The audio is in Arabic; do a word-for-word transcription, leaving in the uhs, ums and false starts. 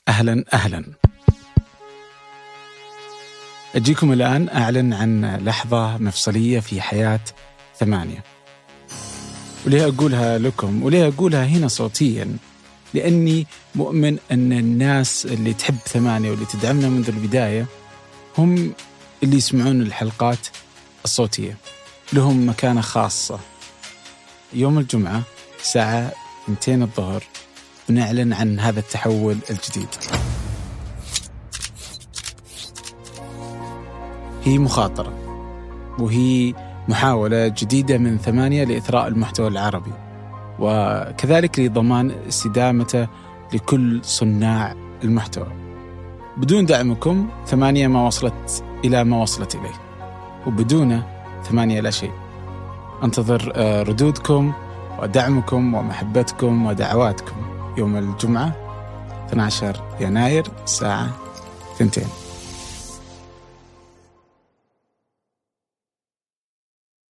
أهلا أهلا. أجيكم الآن أعلن عن لحظة مفصلية في حياة ثمانية، وليه أقولها لكم وليه أقولها هنا صوتيا؟ لأني مؤمن أن الناس اللي تحب ثمانية واللي تدعمنا منذ البداية هم اللي يسمعون الحلقات الصوتية، لهم مكانة خاصة. يوم الجمعة الساعة اثنتين الظهر بنعلن عن هذا التحول الجديد. هي مخاطرة وهي محاولة جديدة من ثمانية لإثراء المحتوى العربي، وكذلك لضمان استدامته لكل صناع المحتوى. بدون دعمكم ثمانية ما وصلت إلى ما وصلت إليه، وبدونه ثمانية لا شيء. أنتظر ردودكم ودعمكم ومحبتكم ودعواتكم يوم الجمعة اثني عشر يناير الساعة اثنتين.